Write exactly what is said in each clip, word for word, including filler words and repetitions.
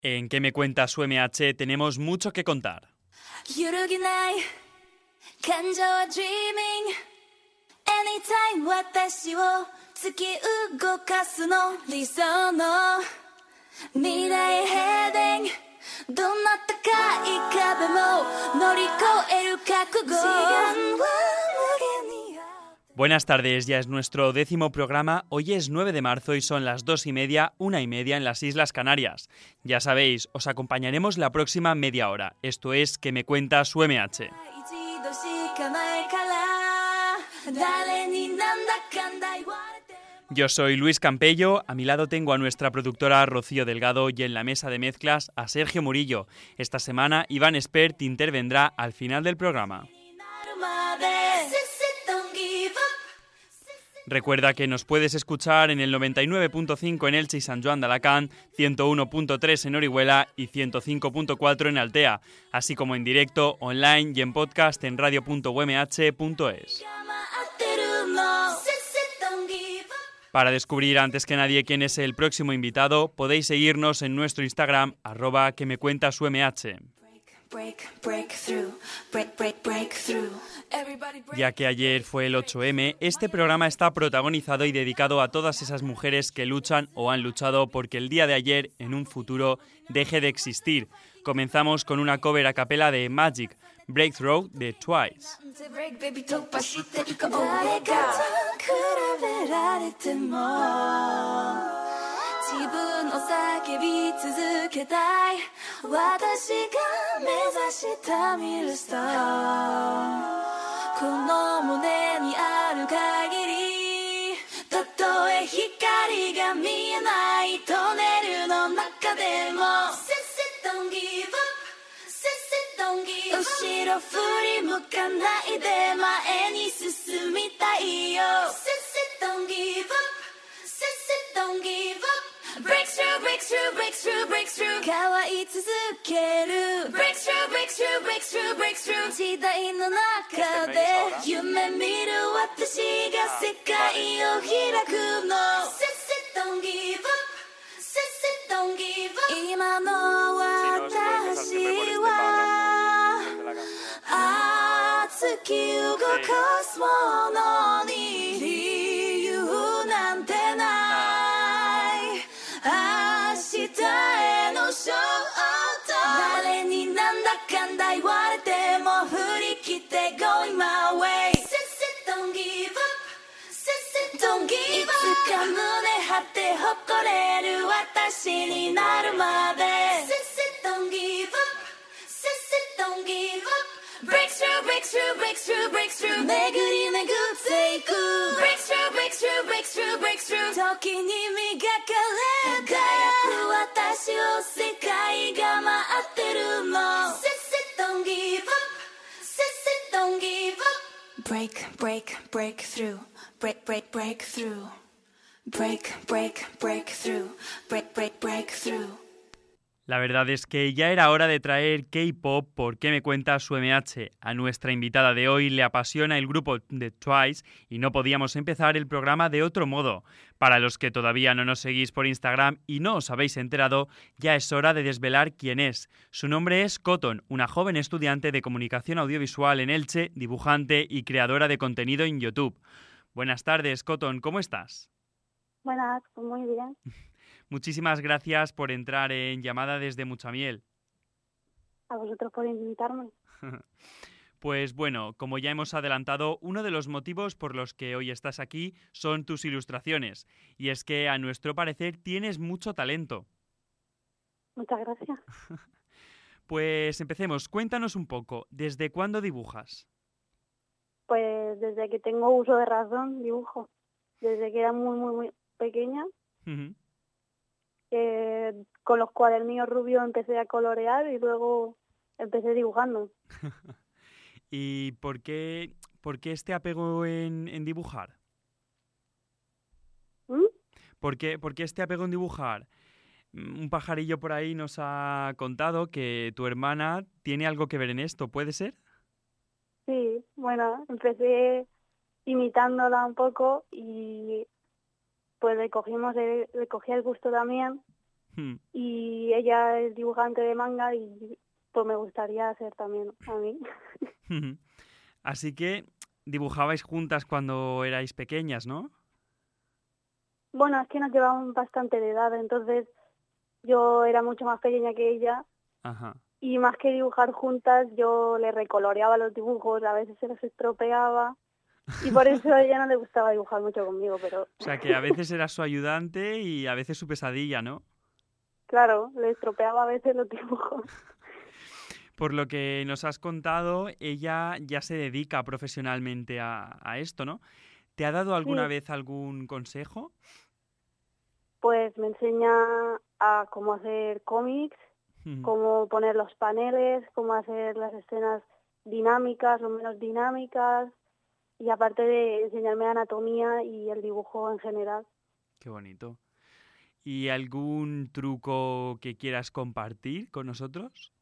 En ¿Qué me cuentas U M H? Tenemos mucho que contar. Buenas tardes, ya es nuestro décimo programa. Hoy es nueve de marzo y son las dos y media, una y media en las Islas Canarias. Ya sabéis, os acompañaremos la próxima media hora. Esto es ¿Qué me cuentas U M H? Yo soy Luis Campello, a mi lado tengo a nuestra productora Rocío Delgado y en la mesa de mezclas a Sergio Murillo. Esta semana Iván Espert intervendrá al final del programa. Recuerda que nos puedes escuchar en el noventa y nueve punto cinco en Elche y San Joan de Alacant, ciento uno punto tres en Orihuela y ciento cinco punto cuatro en Altea, así como en directo, online y en podcast en radio punto u m h punto es. Para descubrir antes que nadie quién es el próximo invitado, podéis seguirnos en nuestro Instagram, arroba que me cuentas U M H. Ya que ayer fue el ocho eme, este programa está protagonizado y dedicado a todas esas mujeres que luchan o han luchado porque el día de ayer, en un futuro, deje de existir. Comenzamos con una cover a capela de Magic, Breakthrough de Twice. Breakthrough, breakthrough, breakthrough, breakthrough 変わり続ける Breakthrough, breakthrough, breakthrough, breakthrough 時代の中で夢見る私が世界を開くの Sit, sit, don't give up Sit, sit, don't give up 今の私は熱き動かすものに理由なんてない明日へのショート誰になんだかんだ言われても振り切って Going my way Sit, sit, don't give up Sit, sit, don't give up いつか胸張って誇れる私になるまで Sit, sit, don't give up Sit, sit, don't give up Breakthrough, breakthrough, breakthrough, breakthrough 巡り巡っていく Breakthrough, breakthrough, breakthrough, breakthrough 時に磨かれ輝く私を世界が待ってるの Sit, sit, don't give up Sit, sit, don't give up Break, break, breakthrough Break, break, breakthrough Break, break, breakthrough Break, break, breakthrough La verdad es que ya era hora de traer K-pop por ¿Qué me cuentas U M H? A nuestra invitada de hoy le apasiona el grupo de Twice y no podíamos empezar el programa de otro modo. Para los que todavía no nos seguís por Instagram y no os habéis enterado, ya es hora de desvelar quién es. Su nombre es Cotton, una joven estudiante de comunicación audiovisual en Elche, dibujante y creadora de contenido en YouTube. Buenas tardes, Cotton, ¿cómo estás? Buenas, pues muy bien. Muchísimas gracias por entrar en llamada desde Muchamiel. A vosotros por invitarme. Pues bueno, como ya hemos adelantado, uno de los motivos por los que hoy estás aquí son tus ilustraciones. Y es que, a nuestro parecer, tienes mucho talento. Muchas gracias. Pues empecemos. Cuéntanos un poco, ¿desde cuándo dibujas? Pues desde que tengo uso de razón, dibujo. Desde que era muy, muy, muy pequeña. Uh-huh. Eh, con los cuadernillos rubios empecé a colorear y luego empecé dibujando. ¿Y por qué, por qué este apego en, en dibujar? ¿Mm? ¿Por qué, ¿Por qué este apego en dibujar? Un pajarillo por ahí nos ha contado que tu hermana tiene algo que ver en esto, ¿puede ser? Sí, bueno, empecé imitándola un poco y pues le cogimos el, le cogí el gusto también Hmm. y ella es dibujante de manga y pues me gustaría ser también a mí. Así que dibujabais juntas cuando erais pequeñas, ¿no? Bueno, es que nos llevamos bastante de edad, entonces yo era mucho más pequeña que ella Ajá. y más que dibujar juntas yo le recoloreaba los dibujos, a veces se los estropeaba y por eso a ella no le gustaba dibujar mucho conmigo, pero O sea que a veces eras su ayudante y a veces su pesadilla, ¿no? claro, le estropeaba a veces los dibujos. Por lo que nos has contado, ella ya se dedica profesionalmente a, a esto, ¿no? ¿Te ha dado alguna Sí, vez algún consejo? pues me enseña a cómo hacer cómics, Ujú. cómo poner los paneles, cómo hacer las escenas dinámicas o menos dinámicas y aparte de enseñarme anatomía y el dibujo en general. Qué bonito. ¿Y algún truco que quieras compartir con nosotros?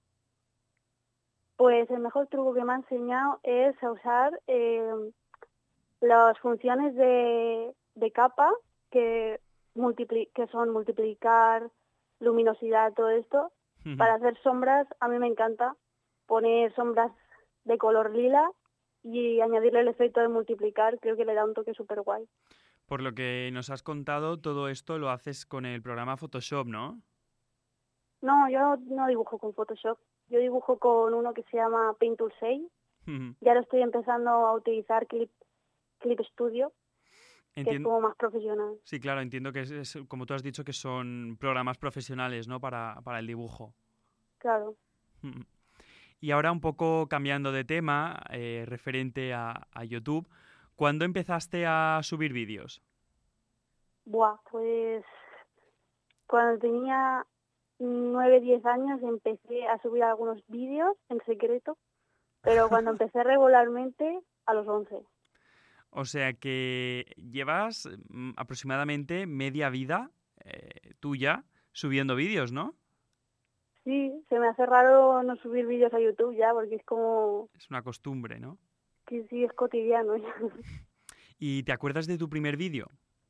Pues el mejor truco que me ha enseñado es a usar eh, las funciones de, de capa que, multipli- que son multiplicar, luminosidad, todo esto. Ujú. Para hacer sombras, a mí me encanta poner sombras de color lila y añadirle el efecto de multiplicar, creo que le da un toque súper guay. Por lo que nos has contado, todo esto lo haces con el programa Photoshop, ¿no? No, yo no dibujo con Photoshop, yo dibujo con uno que se llama Paint Tool seis. Ujú. Ya lo estoy empezando a utilizar Clip, Clip Studio, que es Entien- como más profesional. Sí, claro, entiendo que es, es, como tú has dicho, que son programas profesionales, ¿no? Para, para el dibujo. Claro. Ujú. Y ahora un poco cambiando de tema, eh, referente a, a YouTube, ¿cuándo empezaste a subir vídeos? Buah, pues cuando tenía nueve diez años empecé a subir algunos vídeos en secreto, pero cuando empecé regularmente a los once. O sea que llevas mm, aproximadamente media vida eh, tuya subiendo vídeos, ¿no? Sí, se me hace raro no subir vídeos a YouTube ya, porque es como Es una costumbre, ¿no? que sí es cotidiano ya. ¿Y te acuerdas de tu primer vídeo?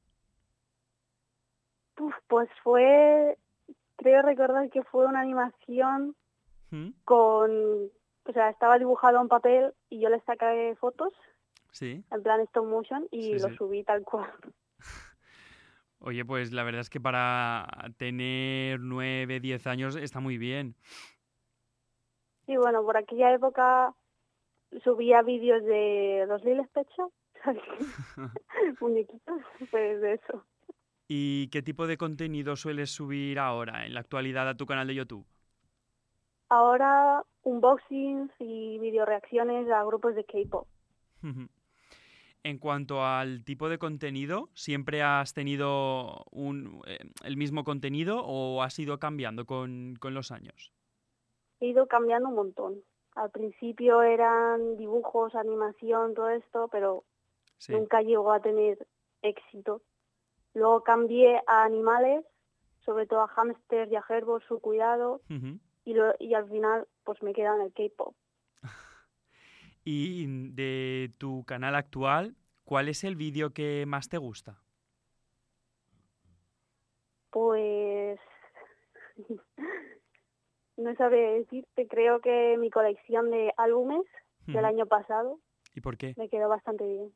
Uf, pues fue, creo recordar que fue una animación ¿Mm? con, o sea, estaba dibujado en papel y yo le saqué fotos Sí, en plan stop motion y sí, lo sí. subí tal cual. Oye, pues la verdad es que para tener nueve, diez años está muy bien. Y bueno, por aquella época subía vídeos de los Lil Pet Shop, ¿sabes? Muñequitos, pues de eso. ¿Y qué tipo de contenido sueles subir ahora, en la actualidad, a tu canal de YouTube? Ahora unboxings y video reacciones a grupos de K-pop. En cuanto al tipo de contenido, ¿siempre has tenido un, eh, el mismo contenido o has ido cambiando con, con los años? He ido cambiando un montón. Al principio eran dibujos, animación, todo esto, pero Sí. nunca llegó a tener éxito. Luego cambié a animales, sobre todo a hámster y a gerbo, su cuidado, Ujú. y, lo, y al final pues me queda en el K-pop. Y de tu canal actual, ¿cuál es el vídeo que más te gusta? Pues no sabría decirte, creo que mi colección de álbumes del Ujú. año pasado ¿Y por qué? me quedó bastante bien.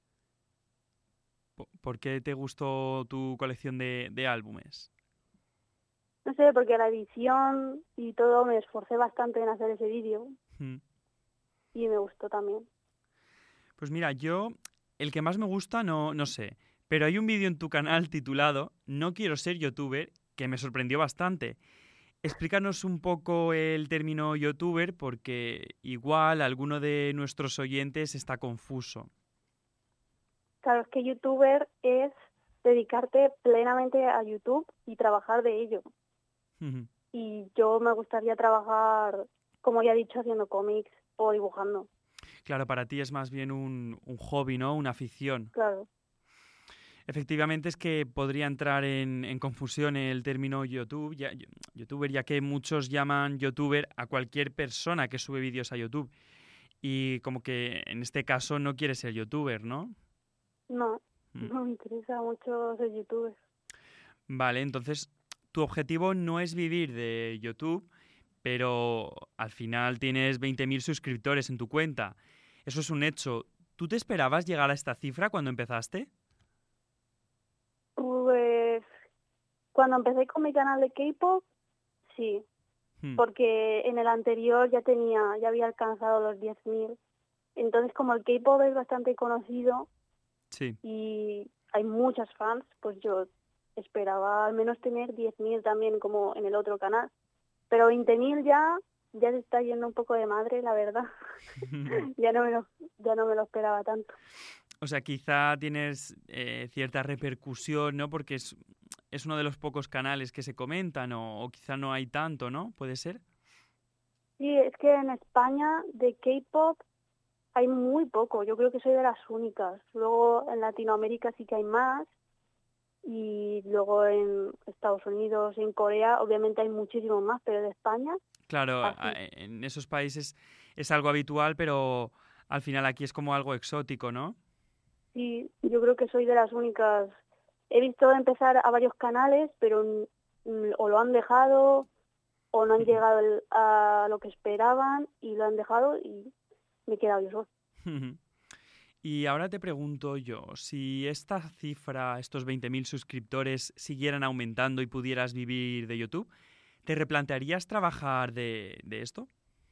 Po- ¿Por qué te gustó tu colección de, de álbumes? No sé, porque la edición y todo me esforcé bastante en hacer ese vídeo Mm. y me gustó también. Pues mira, yo el que más me gusta no, no sé, pero hay un vídeo en tu canal titulado No quiero ser youtuber que me sorprendió bastante. Explícanos un poco el término youtuber porque igual alguno de nuestros oyentes está confuso. Claro, es que youtuber es dedicarte plenamente a YouTube y trabajar de ello. Ujú. Y yo me gustaría trabajar, como ya he dicho, haciendo cómics o dibujando. Claro, para ti es más bien un, un hobby, ¿no? Una afición. Claro, Efectivamente es que podría entrar en, en confusión el término YouTube, ya, youtuber, ya que muchos llaman youtuber a cualquier persona que sube vídeos a YouTube. Y como que en este caso no quieres ser youtuber, ¿no? no, Mm. no me interesa mucho ser youtuber. Vale, entonces tu objetivo no es vivir de YouTube, pero al final tienes veinte mil suscriptores en tu cuenta. Eso es un hecho. ¿Tú te esperabas llegar a esta cifra cuando empezaste? Pues cuando empecé con mi canal de K-pop, sí, Hmm, porque en el anterior ya tenía, ya había alcanzado los diez mil. Entonces, como el K-pop es bastante conocido sí. y hay muchas fans, pues yo esperaba al menos tener diez mil también como en el otro canal. Pero veinte mil ya, ya se está yendo un poco de madre, la verdad. ya no me lo, ya no me lo esperaba tanto. O sea, quizá tienes eh, cierta repercusión, ¿no? Porque es, es uno de los pocos canales que se comentan o, o quizá no hay tanto, ¿no? ¿Puede ser? Sí, es que en España de K-pop hay muy poco. Yo creo que soy de las únicas. Luego en Latinoamérica sí que hay más. Y luego en Estados Unidos, en Corea, obviamente hay muchísimos más, pero de España, Claro, a- así. en esos países es algo habitual, pero al final aquí es como algo exótico, ¿no? Sí, yo creo que soy de las únicas. He visto empezar a varios canales, pero mm, o lo han dejado o no han llegado el- a lo que esperaban y lo han dejado y me he quedado yo sola. Y ahora te pregunto yo, si esta cifra, estos veinte mil suscriptores, siguieran aumentando y pudieras vivir de YouTube, ¿te replantearías trabajar de, de esto?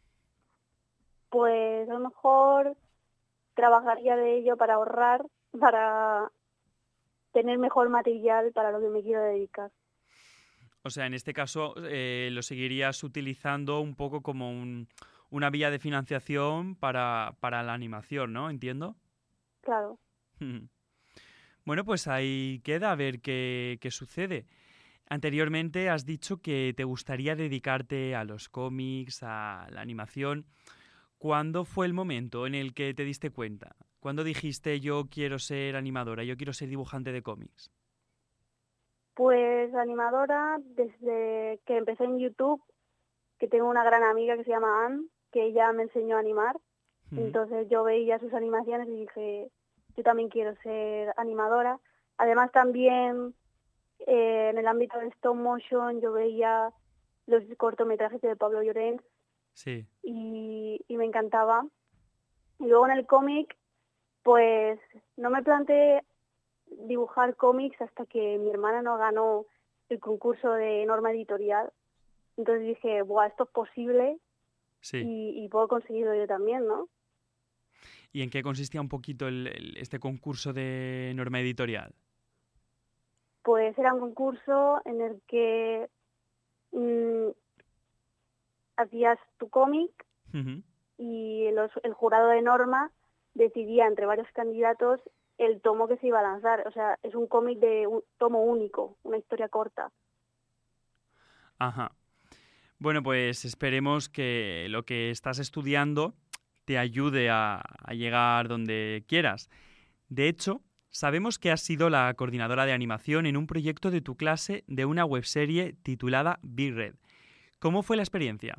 Pues a lo mejor trabajaría de ello para ahorrar, para tener mejor material para lo que me quiero dedicar. O sea, en este caso eh, lo seguirías utilizando un poco como un- una vía de financiación para, para la animación, ¿no? Entiendo. Claro. Bueno, pues ahí queda a ver qué, qué sucede. Anteriormente has dicho que te gustaría dedicarte a los cómics, a la animación. ¿Cuándo fue el momento en el que te diste cuenta? ¿Cuándo dijiste yo quiero ser animadora, yo quiero ser dibujante de cómics? Pues animadora, desde que empecé en YouTube, que tengo una gran amiga que se llama Anne, que ella me enseñó a animar. Ujú. Entonces yo veía sus animaciones y dije, yo también quiero ser animadora. Además también eh, en el ámbito de stop motion yo veía los cortometrajes de Pablo Llorens Sí. y, y me encantaba. Y luego en el cómic, pues no me planteé dibujar cómics hasta que mi hermana no ganó el concurso de norma editorial. Entonces dije, buah, esto es posible Sí. y, y puedo conseguirlo yo también, ¿no? ¿Y en qué consistía un poquito el- el- este concurso de norma editorial? Pues era un concurso en el que mm, hacías tu cómic Ujú. y los- el jurado de norma decidía entre varios candidatos el tomo que se iba a lanzar. O sea, es un cómic de un tomo único, una historia corta. Ajá. Bueno, pues esperemos que lo que estás estudiando te ayude a, a llegar donde quieras. De hecho, sabemos que has sido la coordinadora de animación en un proyecto de tu clase de una webserie titulada Big Red. ¿Cómo fue la experiencia?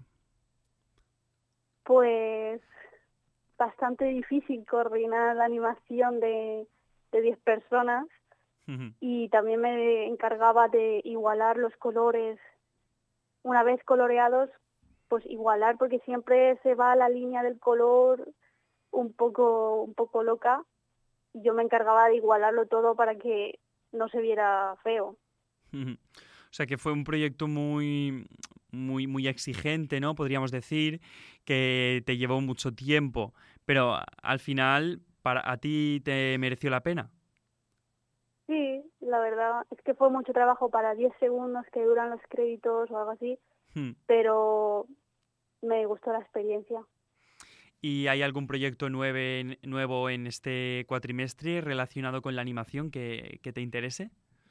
Pues bastante difícil coordinar la animación de, de diez personas Ujú. y también me encargaba de igualar los colores. Una vez coloreados, pues igualar, porque siempre se va la línea del color un poco, un poco loca. Y yo me encargaba de igualarlo todo para que no se viera feo. Ujú. O sea que fue un proyecto muy, muy, muy exigente, ¿no? Podríamos decir que te llevó mucho tiempo, pero a- al final para a ti te mereció la pena. Sí, la verdad es que fue mucho trabajo para diez segundos que duran los créditos o algo así, Hmm. pero me gustó la experiencia. ¿Y hay algún proyecto nueve- nuevo en este cuatrimestre relacionado con la animación que, que te interese?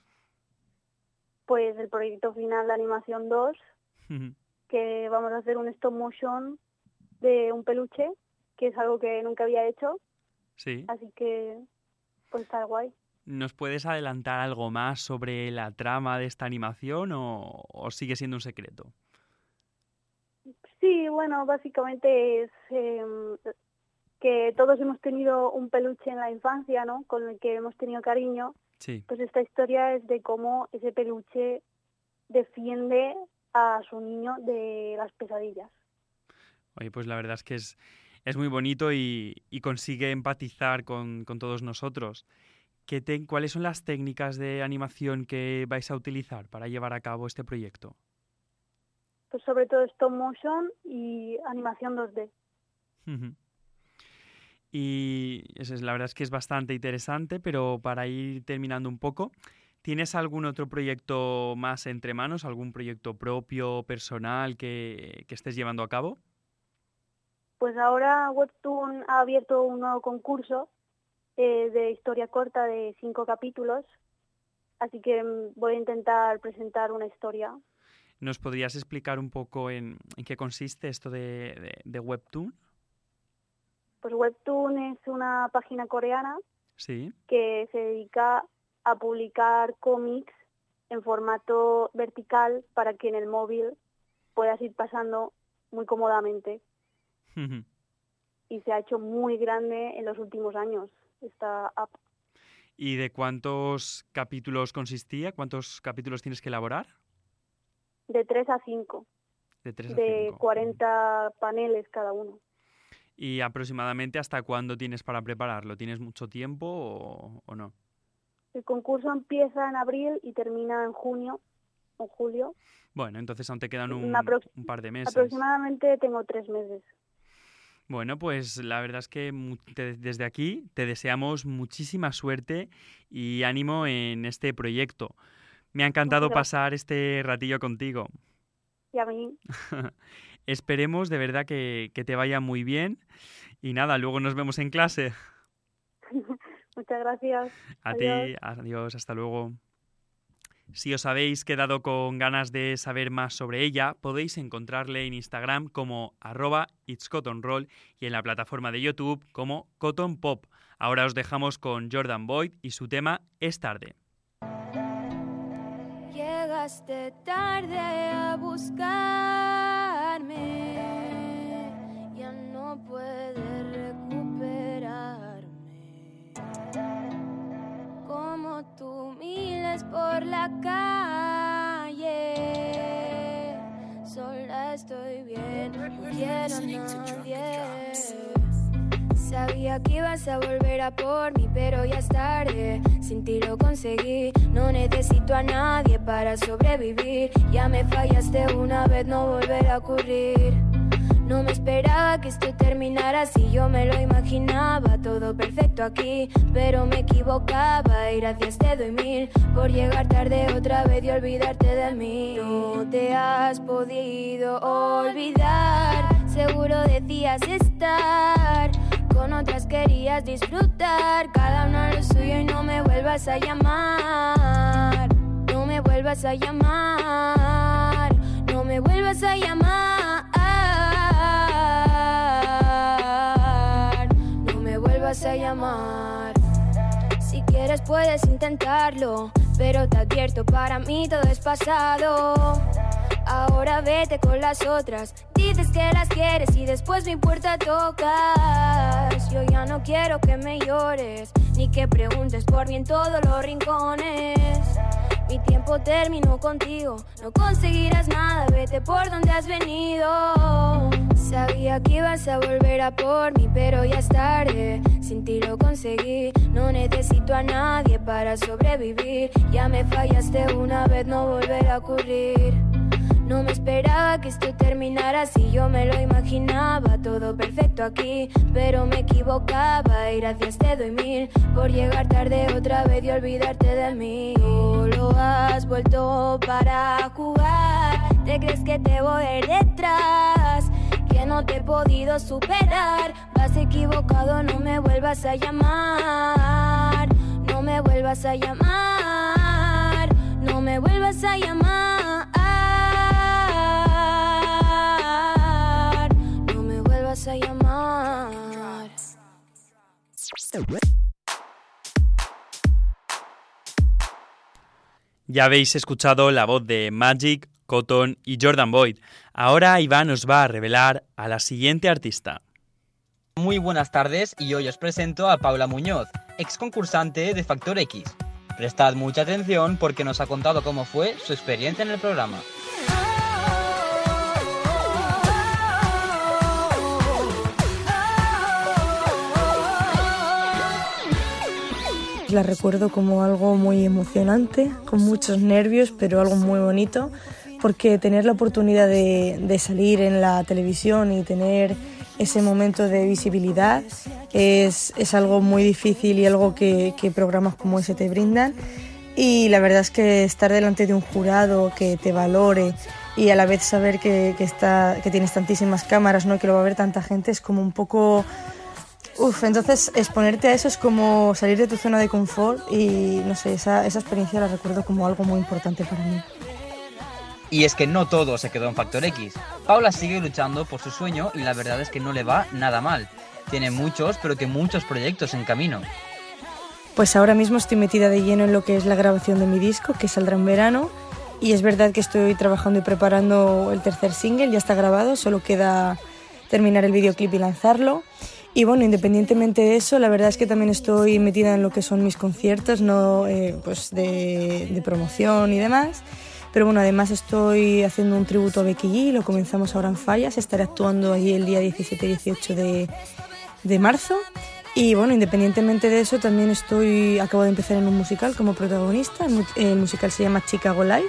Pues el proyecto final de Animación dos, Ujú. que vamos a hacer un stop motion de un peluche, que es algo que nunca había hecho, Sí. así que pues está guay. ¿Nos puedes adelantar algo más sobre la trama de esta animación o, o sigue siendo un secreto? Sí, bueno, básicamente es em, que todos hemos tenido un peluche en la infancia, ¿no? Con el que hemos tenido cariño. Sí. Pues esta historia es de cómo ese peluche defiende a su niño de las pesadillas. Oye, pues la verdad es que es, es muy bonito y, y consigue empatizar con, con todos nosotros. ¿Qué te, ¿Cuáles son las técnicas de animación que vais a utilizar para llevar a cabo este proyecto? Pues sobre todo stop motion y animación dos D. Uh-huh. Y eso es, la verdad es que es bastante interesante, pero para ir terminando un poco, ¿tienes algún otro proyecto más entre manos? ¿Algún proyecto propio, personal que, que estés llevando a cabo? Pues ahora Webtoon ha abierto un nuevo concurso eh, de historia corta de cinco capítulos, así que voy a intentar presentar una historia. ¿Nos podrías explicar un poco en, en qué consiste esto de, de, de Webtoon? Pues Webtoon es una página coreana sí. que se dedica a publicar cómics en formato vertical para que en el móvil puedas ir pasando muy cómodamente. Y se ha hecho muy grande en los últimos años esta app. ¿Y de cuántos capítulos consistía? ¿Cuántos capítulos tienes que elaborar? De tres a cinco. De tres a de cinco. cuarenta paneles cada uno. ¿Y aproximadamente hasta cuándo tienes para prepararlo? ¿Tienes mucho tiempo o, o no? El concurso empieza en abril y termina en junio o julio. Bueno, entonces aún te quedan un, aprox- un par de meses. Aproximadamente tengo tres meses. Bueno, pues la verdad es que te, desde aquí te deseamos muchísima suerte y ánimo en este proyecto. Me ha encantado pasar este ratillo contigo. Y a mí. Esperemos de verdad que, que te vaya muy bien. Y nada, luego nos vemos en clase. Muchas gracias. A adiós. ti, adiós, hasta luego. Si os habéis quedado con ganas de saber más sobre ella, podéis encontrarle en Instagram como arroba itscottonroll y en la plataforma de YouTube como Cotton Pop. Ahora os dejamos con Jordan Boyd y su tema Es tarde. Llegaste tarde a buscarme, ya no puedes recuperarme. Como tú miles por la calle, sola estoy bien, no quiero a nadie. Sabía que ibas a volver a por mí, pero ya es tarde. Sin ti lo conseguí, no necesito a nadie para sobrevivir. Ya me fallaste una vez, no volverá a ocurrir. No me esperaba que esto terminara así, yo me lo imaginaba todo perfecto aquí, pero me equivocaba y gracias te doy mil por llegar tarde otra vez y olvidarte de mí. No te has podido olvidar, seguro decías estar con otras, querías disfrutar, cada uno lo suyo y no me vuelvas a llamar, no me vuelvas a llamar, no me vuelvas a llamar. A llamar. Si quieres puedes intentarlo, pero te advierto, para mí todo es pasado. Ahora vete con las otras, dices que las quieres y después mi puerta tocas. Yo ya no quiero que me llores, ni que preguntes por mí en todos los rincones. Mi tiempo terminó contigo, no conseguirás nada, vete por donde has venido. Sabía que ibas a volver a por mí, pero ya es tarde. Sin ti lo conseguí, no necesito a nadie para sobrevivir. Ya me fallaste una vez, no volverá a ocurrir. No me esperaba que esto terminara así, yo me lo imaginaba todo perfecto aquí, pero me equivocaba y gracias te doy mil por llegar tarde otra vez y olvidarte de mí. Solo has vuelto para jugar, te crees que te voy a ir detrás, que no te he podido superar. Vas equivocado, no me vuelvas a llamar, no me vuelvas a llamar, no me vuelvas a llamar. A llamar. Ya habéis escuchado la voz de Magic, Cotton y Jordan Boyd. Ahora Iván nos va a revelar a la siguiente artista. Muy buenas tardes y hoy os presento a Paula Muñoz, ex concursante de Factor X. Prestad mucha atención porque nos ha contado cómo fue su experiencia en el programa. La recuerdo como algo muy emocionante, con muchos nervios, pero algo muy bonito, porque tener la oportunidad de, de salir en la televisión y tener ese momento de visibilidad es, es algo muy difícil y algo que, que programas como ese te brindan. Y la verdad es que estar delante de un jurado que te valore y a la vez saber que, que, está, que tienes tantísimas cámaras, ¿no? Que lo va a ver tanta gente, es como un poco... Uf, entonces exponerte a eso es como salir de tu zona de confort y no sé, esa, esa experiencia la recuerdo como algo muy importante para mí. Y es que no todo se quedó en Factor X. Paula sigue luchando por su sueño y la verdad es que no le va nada mal. Tiene muchos, pero que muchos proyectos en camino. Pues ahora mismo estoy metida de lleno en lo que es la grabación de mi disco, que saldrá en verano. Y es verdad que estoy trabajando y preparando el tercer single, ya está grabado, solo queda terminar el videoclip y lanzarlo. Y bueno, independientemente de eso, la verdad es que también estoy metida en lo que son mis conciertos, no eh, pues de, de promoción y demás. Pero bueno, además estoy haciendo un tributo a Becky G, lo comenzamos ahora en Fallas, estaré actuando allí el día diecisiete y dieciocho de, de marzo. Y bueno, independientemente de eso, también estoy acabo de empezar en un musical como protagonista, el musical se llama Chicago Live.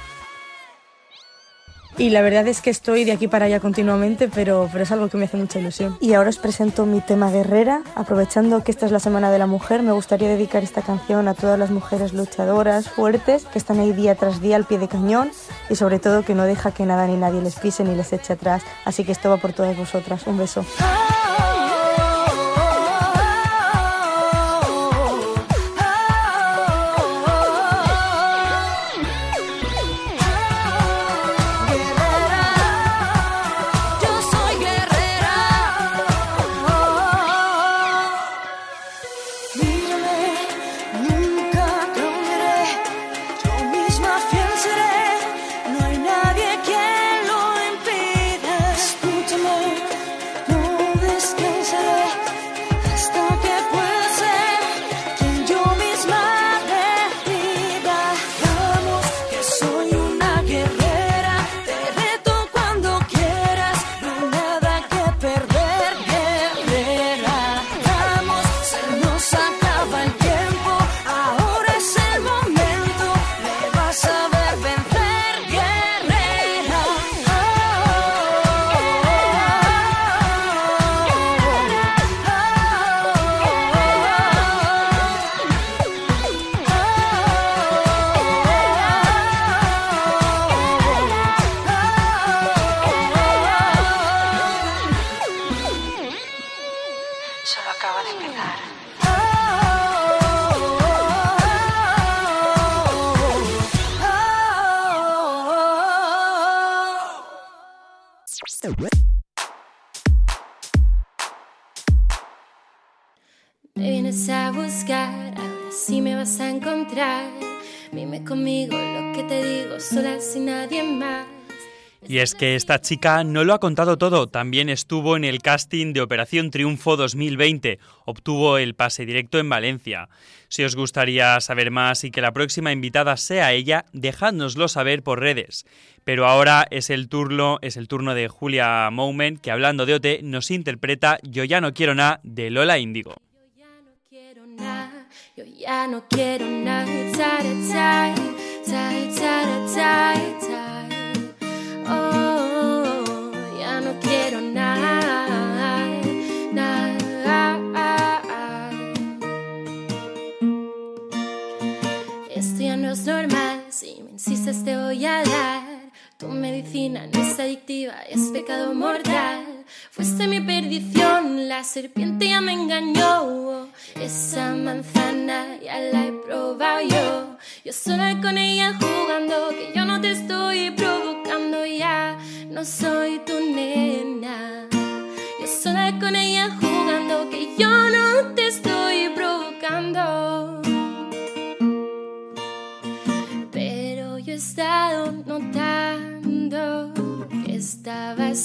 Y la verdad es que estoy de aquí para allá continuamente, pero, pero es algo que me hace mucha ilusión. Y ahora os presento mi tema Guerrera. Aprovechando que esta es la Semana de la Mujer, me gustaría dedicar esta canción a todas las mujeres luchadoras, fuertes, que están ahí día tras día al pie de cañón y sobre todo que no deja que nada ni nadie les pise ni les eche atrás. Así que esto va por todas vosotras. Un beso. Me vienes a buscar, ahora sí me vas a encontrar. Dime conmigo lo que te digo, sola sin nadie más. Y es que esta chica no lo ha contado todo, también estuvo en el casting de Operación Triunfo dos mil veinte, obtuvo el pase directo en Valencia. Si os gustaría saber más y que la próxima invitada sea ella, dejádnoslo saber por redes. Pero ahora es el turno, es el turno de Julia Moment, que hablando de O T nos interpreta Yo ya no quiero nada de Lola Índigo. Yo ya no quiero nada, tara, tara, tara, tara, tara. Oh, ya no quiero nada, nada. Esto ya no es normal, si me insistes te voy a dar. Tu medicina no es adictiva, es pecado mortal. Fuiste mi perdición, la serpiente ya me engañó. Esa manzana ya la he probado yo. Yo sola con ella jugando, que yo no te estoy provocando ya. No soy tu nena. Yo sola con ella jugando, que yo no te estoy provocando. Pero yo he estado notando que estabas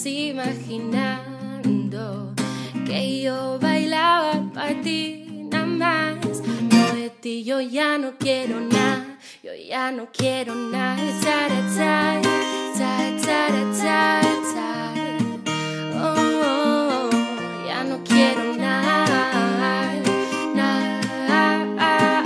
imaginando que yo bailaba para ti nada más. No de ti yo ya no quiero nada, yo ya no quiero nada. Ta, ta, ta, ta, ta, ta, ta. Oh, oh, oh, ya no quiero nada, nada.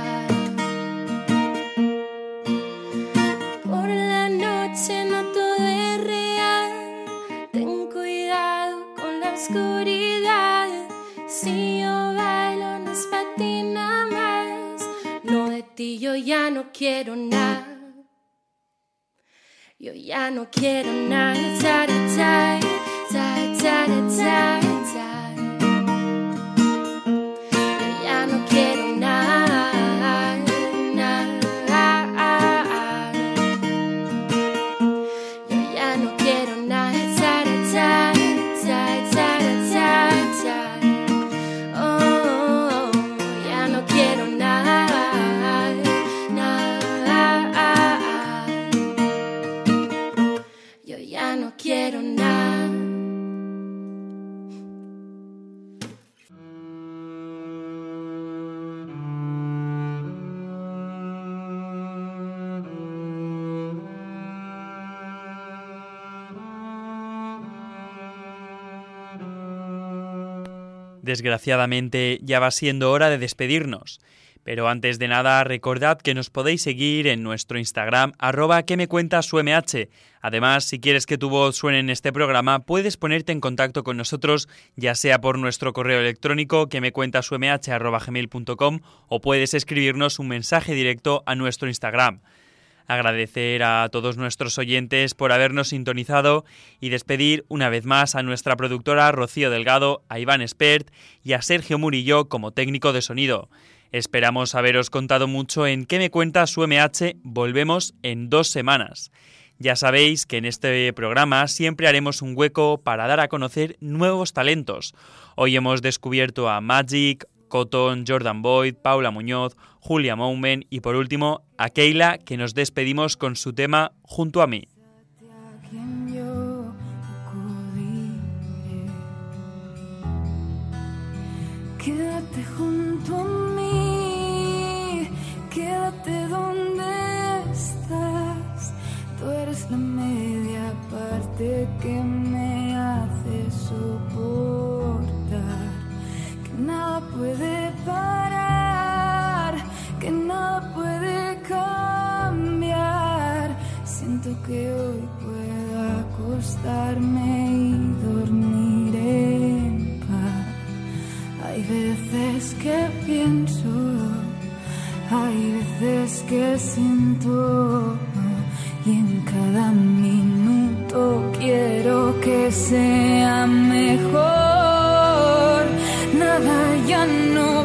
Por la noche no todo es real, ten cuidado con la oscuridad. Si yo bailo no es para ti nada más, no, de ti yo ya no quiero nada, yo ya no quiero nada. Ta, ta, ta, ta, ta, ta, ta. Yo ya no quiero nada, nada. Yo ya no quiero nada. Ta, ta, ta, ta, ta, ta. Oh, oh, oh, ya no quiero nada, nada. Yo ya no quiero nada. Desgraciadamente ya va siendo hora de despedirnos, pero antes de nada recordad que nos podéis seguir en nuestro Instagram arroba que me cuentas umh. Además, si quieres que tu voz suene en este programa, puedes ponerte en contacto con nosotros, ya sea por nuestro correo electrónico que me cuentas umh arroba gmail punto com o puedes escribirnos un mensaje directo a nuestro Instagram. Agradecer a todos nuestros oyentes por habernos sintonizado y despedir una vez más a nuestra productora Rocío Delgado, a Iván Espert y a Sergio Murillo como técnico de sonido. Esperamos haberos contado mucho en ¿Qué me cuentas umh? Volvemos en dos semanas. Ya sabéis que en este programa siempre haremos un hueco para dar a conocer nuevos talentos. Hoy hemos descubierto a Magic, Cotton, Jordan Boyd, Paula Muñoz, Julia Moumen y por último a Keila, que nos despedimos con su tema Junto a mí. Quédate junto a mí, quédate donde estás. Tú eres la media parte que me hace soportar. Que nada puede parar, que nada puede cambiar. Siento que hoy puedo acostarme y dormir en paz. Hay veces que pienso, hay veces que siento, y en cada minuto quiero que sea mejor. Nada ya no